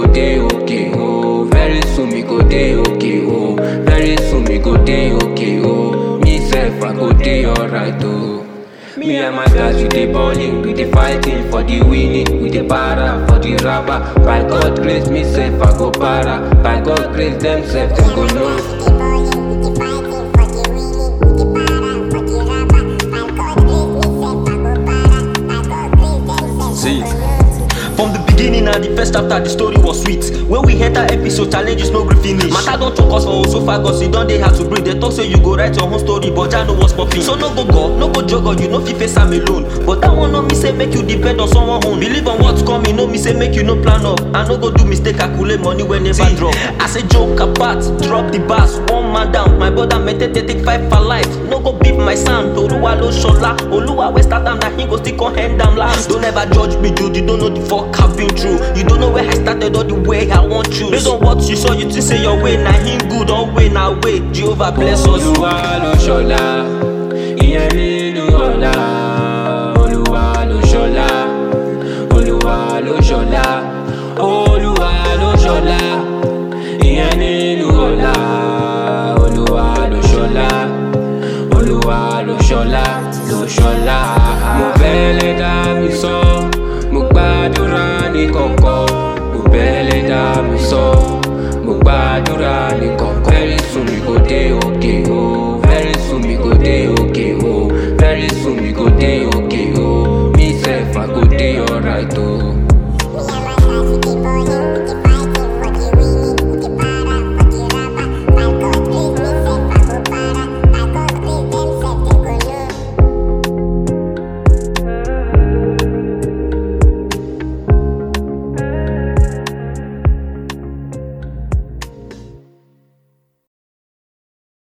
dey okay, oh. Very soon me go dey okay, oh. Very soon me go dey okay, oh. Me self I go dey alright, oh. Me and my guys we dey balling, we dey fighting for the winning, we dey para for the rubber. By God grace, me self I go para. By God grace, them self them go know. See, from the beginning and the first chapter, the story was sweet. When we enter episode, challenges no gree finish. Matter don't choke us for so far, cause it don't they have to breathe. They talk say you go write your own story, but I know what's popping. So no go juggle, you know fi face am alone. But that one no me say make you depend on someone own. Believe on what's coming, no me say make you no plan up. I no go do mistake, calculate money when never drop. As a joke apart, drop the bass, one man down. My brother meditate take 5 for life. No go beef my sound, Oluwa lo shola. Oluwa we start am that he go still come hand am last. Don't ever judge me, dude, you don't know the fuck I've been through. You don't know where I started or the way I want you. Based on what you saw, you think say your way, now him good, all way, now way. Jehovah bless us. Oluwa lo shola, ìyẹn nínú ọ̀la. Oluwa lo shola, Oluwa lo shola, Oluwa lo shola, ìyẹn nínú ọ̀la. Oluwa lo shola, Oluwa lo shola, lo shola.